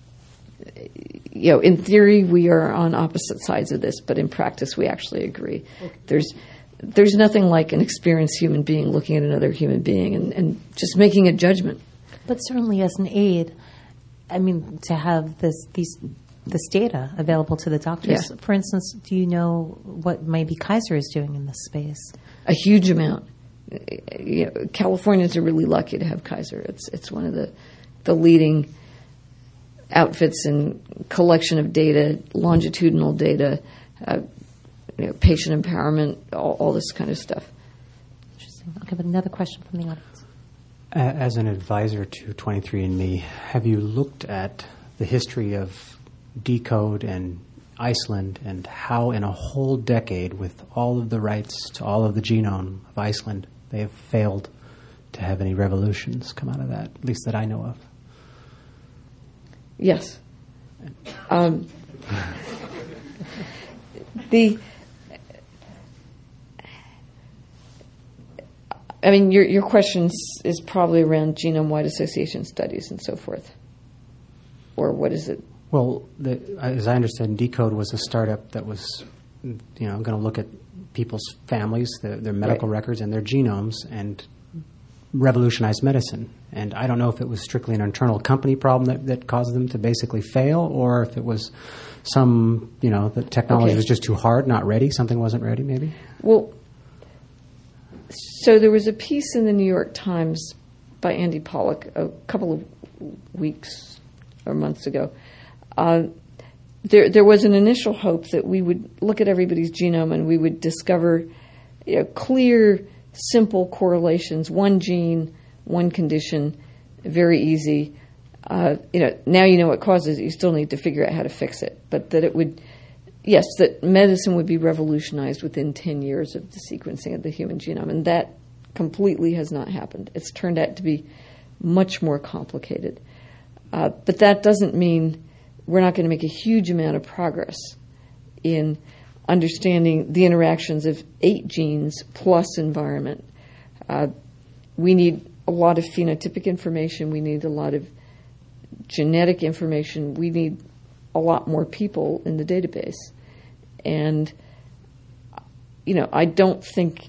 in theory we are on opposite sides of this, but in practice we actually agree. Okay. There's nothing like an experienced human being looking at another human being and just making a judgment. But certainly as an aid, I mean, to have this data available to the doctors. Yeah. For instance, do you know what maybe Kaiser is doing in this space? A huge amount. Californians are really lucky to have Kaiser. It's one of the leading outfits in collection of data, longitudinal data, patient empowerment, all this kind of stuff. Interesting. Okay, but another question from the audience. As an advisor to 23andMe, have you looked at the history of Decode and Iceland and how in a whole decade, with all of the rights to all of the genome of Iceland, they have failed to have any revolutions come out of that, at least that I know of? Yes. Your question is probably around genome-wide association studies and so forth, or what is it? Well, as I understand, Decode was a startup that was, going to look at people's families, their medical records, and their genomes, and revolutionize medicine. And I don't know if it was strictly an internal company problem that caused them to basically fail, or if it was some, the technology was just too hard, not ready, something wasn't ready, maybe. Well, so there was a piece in the New York Times by Andy Pollack a couple of weeks or months ago. There was an initial hope that we would look at everybody's genome and we would discover clear, simple correlations, one gene, one condition, very easy. Now you know what causes it. You still need to figure out how to fix it. But that it would, that medicine would be revolutionized within 10 years of the sequencing of the human genome. And that completely has not happened. It's turned out to be much more complicated. But that doesn't mean we're not going to make a huge amount of progress in understanding the interactions of 8 genes plus environment. We need a lot of phenotypic information. We need a lot of genetic information. We need a lot more people in the database. And, I don't think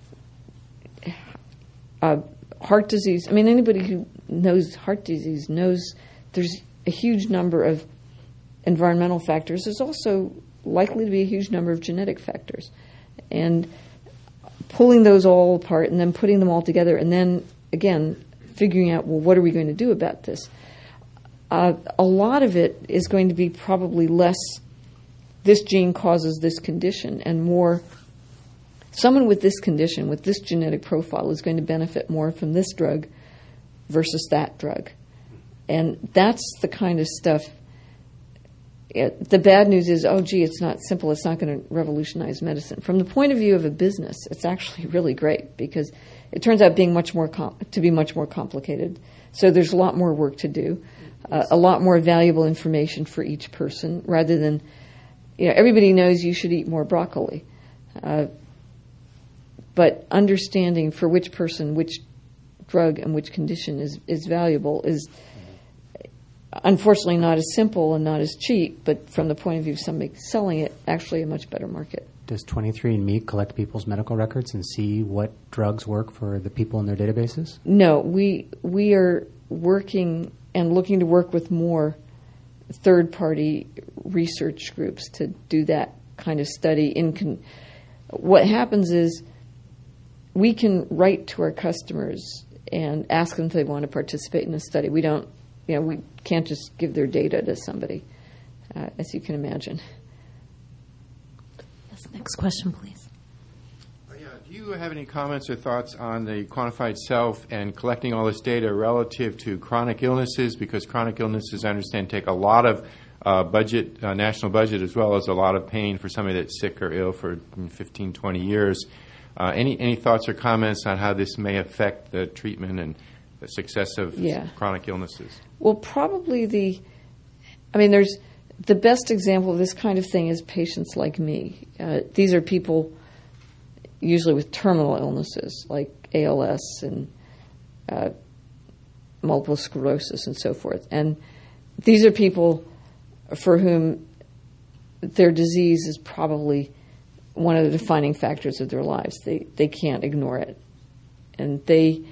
heart disease, anybody who knows heart disease knows there's a huge number of environmental factors. There's also likely to be a huge number of genetic factors. And pulling those all apart and then putting them all together, and then again figuring out, well, what are we going to do about this? A lot of it is going to be probably less this gene causes this condition, and more someone with this condition, with this genetic profile, is going to benefit more from this drug versus that drug. And that's the kind of stuff. The bad news is, oh, gee, it's not simple. It's not going to revolutionize medicine. From the point of view of a business, it's actually really great because it turns out being much more to be much more complicated. So there's a lot more work to do, a lot more valuable information for each person, rather than, everybody knows you should eat more broccoli. But understanding for which person, which drug and which condition is valuable is unfortunately not as simple and not as cheap, but from the point of view of somebody selling it, actually a much better market. Does 23andMe collect people's medical records and see what drugs work for the people in their databases? No, we are working and looking to work with more third-party research groups to do that kind of study. What happens is we can write to our customers and ask them if they want to participate in a study. We don't, we can't just give their data to somebody, as you can imagine. Next question, please. Do you have any comments or thoughts on the quantified self and collecting all this data relative to chronic illnesses? Because chronic illnesses, I understand, take a lot of budget, national budget, as well as a lot of pain for somebody that's sick or ill for 15, 20 years. Any thoughts or comments on how this may affect the treatment and the success of chronic illnesses? Well, probably there's the best example of this kind of thing is patients like me. These are people usually with terminal illnesses like ALS and multiple sclerosis and so forth. And these are people for whom their disease is probably one of the defining factors of their lives. They can't ignore it. And the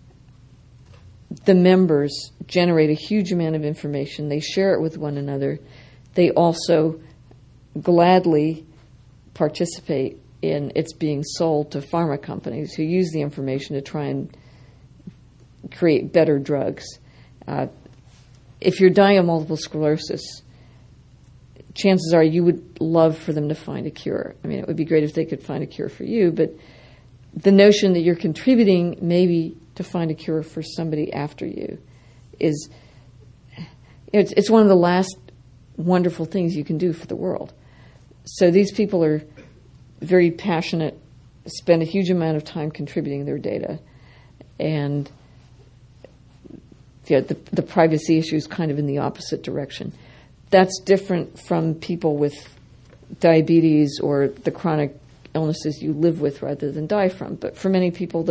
members generate a huge amount of information. They share it with one another. They also gladly participate in its being sold to pharma companies who use the information to try and create better drugs. If you're dying of multiple sclerosis, chances are you would love for them to find a cure. I mean, it would be great if they could find a cure for you, but the notion that you're contributing maybe to find a cure for somebody after you is, it's one of the last wonderful things you can do for the world. So these people are very passionate, spend a huge amount of time contributing their data, and the privacy issue is kind of in the opposite direction. That's different from people with diabetes or the chronic illnesses you live with rather than die from. But for many people,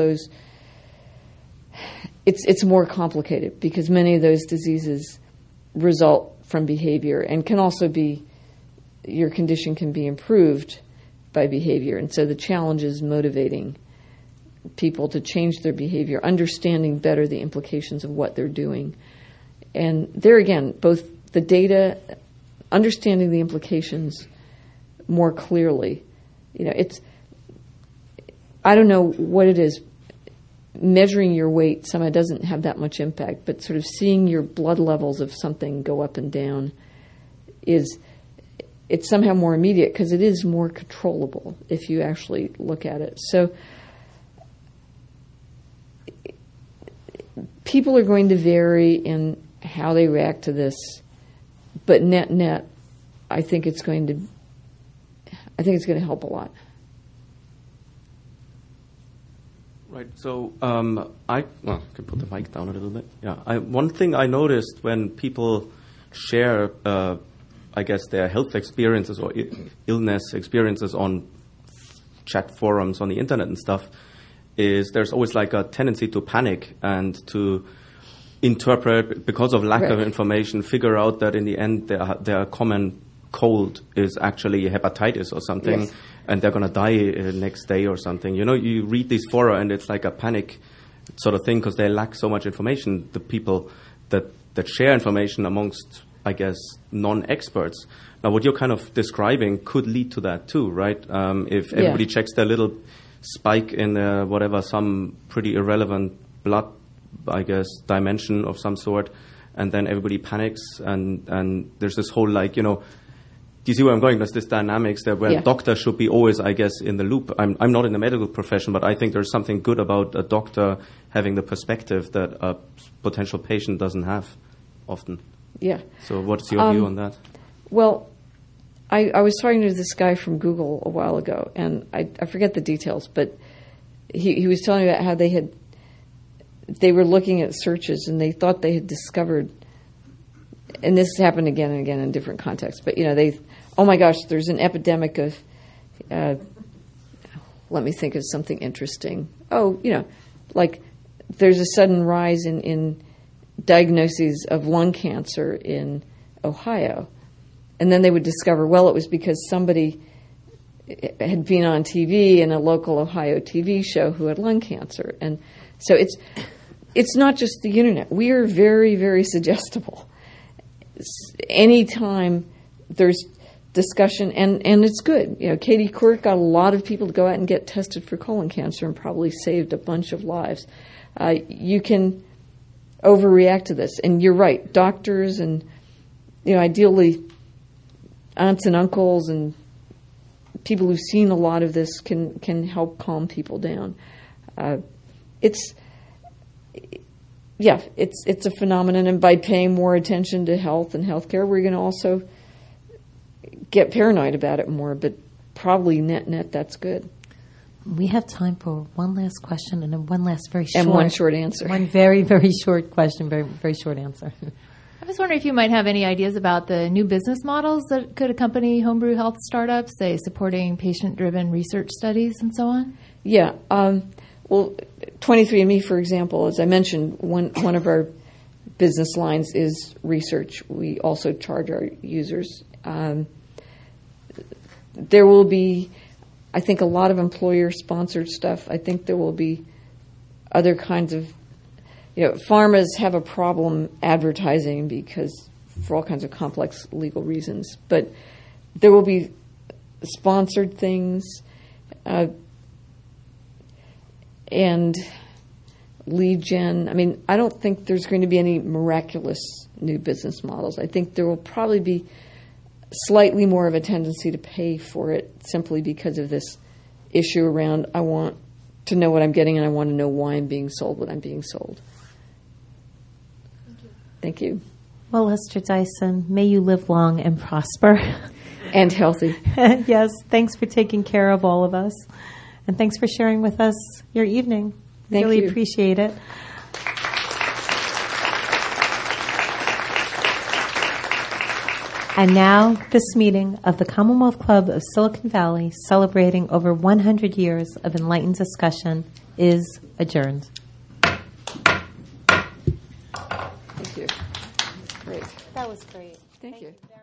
it's more complicated because many of those diseases result from behavior and can also be, your condition can be improved by behavior. And so the challenge is motivating people to change their behavior, understanding better the implications of what they're doing. And there again, both the data, understanding the implications more clearly. I don't know what it is. Measuring your weight somehow doesn't have that much impact, but sort of seeing your blood levels of something go up and down it's somehow more immediate because it is more controllable if you actually look at it. So people are going to vary in how they react to this, but net, I think it's going to help a lot. Right. So I can put the mic down a little bit. Yeah. One thing I noticed when people share, I guess, their health experiences or illness experiences on chat forums on the internet and stuff, is there's always like a tendency to panic and to interpret, because of lack of information, figure out that in the end their common cold is actually hepatitis or something, yes, and they're going to die next day or something. You read these fora and it's like a panic sort of thing because they lack so much information, the people that share information amongst, I guess, non-experts. Now, what you're kind of describing could lead to that too, right? If everybody checks their little spike in some pretty irrelevant blood, I guess, dimension of some sort, and then everybody panics, and there's this whole do you see where I'm going? There's this dynamics that where doctor should be always, I guess, in the loop. I'm not in the medical profession, but I think there's something good about a doctor having the perspective that a potential patient doesn't have often. Yeah. So what's your view on that? Well, I was talking to this guy from Google a while ago, and I forget the details, but he was telling me about how they were looking at searches, and they thought they had discovered, and this happened again and again in different contexts, but oh my gosh, there's an epidemic of, let me think of something interesting. Oh, like there's a sudden rise in diagnoses of lung cancer in Ohio. And then they would discover, well, it was because somebody had been on TV in a local Ohio TV show who had lung cancer. And so it's not just the internet. We are very, very suggestible. Anytime there's discussion, and it's good. Katie Couric got a lot of people to go out and get tested for colon cancer and probably saved a bunch of lives. You can overreact to this. And you're right, doctors and, ideally aunts and uncles and people who've seen a lot of this can help calm people down. It's a phenomenon, and by paying more attention to health and healthcare, we're going to also get paranoid about it more, but probably net that's good. We have time for one last question and then one last very short. And one short answer. One very, very short question, very, very short answer. I was wondering if you might have any ideas about the new business models that could accompany homebrew health startups, say supporting patient-driven research studies and so on? Yeah. Well, 23andMe, for example, as I mentioned, one of our business lines is research. We also charge our users. There will be, I think, a lot of employer-sponsored stuff. I think there will be other kinds of, pharmas have a problem advertising because for all kinds of complex legal reasons. But there will be sponsored things and lead gen. I don't think there's going to be any miraculous new business models. I think there will probably be slightly more of a tendency to pay for it simply because of this issue around I want to know what I'm getting and I want to know why I'm being sold what I'm being sold. Thank you. Well, Esther Dyson, may you live long and prosper. And healthy. Yes, thanks for taking care of all of us. And thanks for sharing with us your evening. Thank really you. Appreciate it. And now, this meeting of the Commonwealth Club of Silicon Valley, celebrating over 100 years of enlightened discussion, is adjourned. Thank you. Great. That was great. Thank you.